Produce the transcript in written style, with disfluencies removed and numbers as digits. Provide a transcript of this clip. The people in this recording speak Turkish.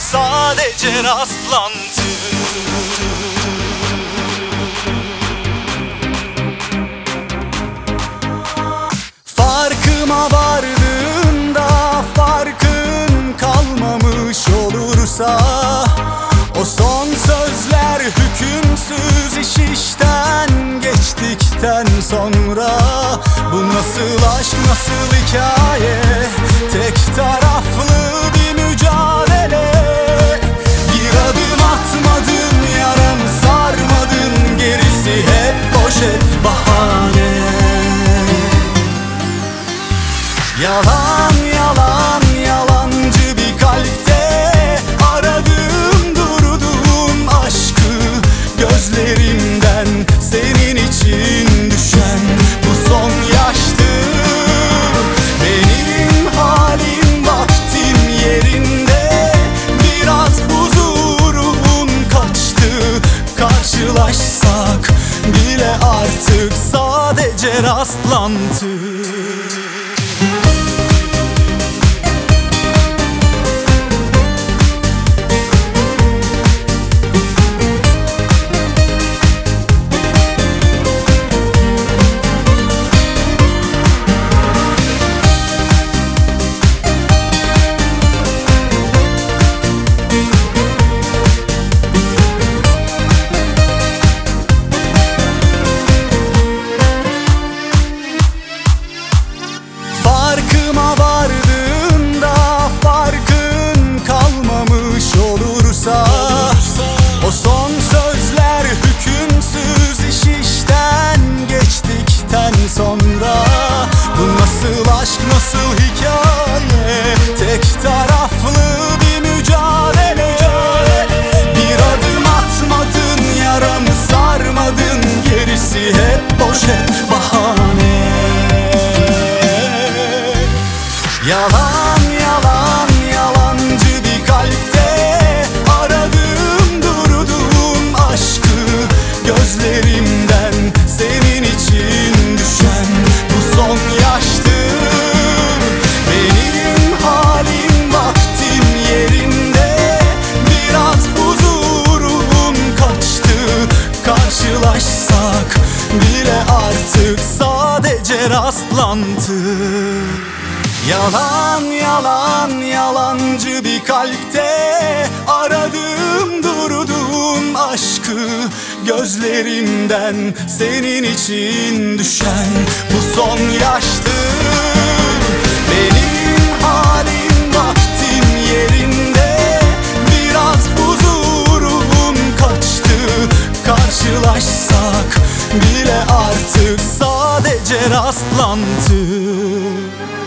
sadece rastlantı. Farkıma vardığında farkın kalmamış olursa, o son sözler hükümsüz iş işten geçtikten sonra, bu nasıl aşk, nasıl hikaye, tek taraflı bir mücadele. Bir adım atmadın, yaramı sarmadın, gerisi hep poşet, bahane. Yalan yalan yalancı bir kalpte aradım durduğum aşkı, gözlerimden senin için düşen bu son yaştı. Benim halim vaktim yerinde, biraz huzurum kaçtı. Karşılaşsak bile artık sadece rastlantı. Farkıma vardığında farkın kalmamış olursa, o son sözler hükümsüz iş işten geçtikten sonra, bu nasıl aşk, nasıl hikaye, tek taraflı bir mücadele. Bir adım atmadın, yaramı sarmadın, gerisi hep poşet, bahane. Yalan yalan yalancı bir kalpte aradım durduğum aşkı, gözlerimden senin için düşen bu son yaştı. Benim halim vaktim yerinde, biraz huzurum kaçtı. Karşılaşsak bile artık sadece rastlantı. Yalan yalan yalancı bir kalpte aradım durduğum aşkı, gözlerimden senin için düşen bu son yaştı. Benim halim vaktim yerinde, biraz huzurum kaçtı. Karşılaşsak bile artık sadece rastlantı.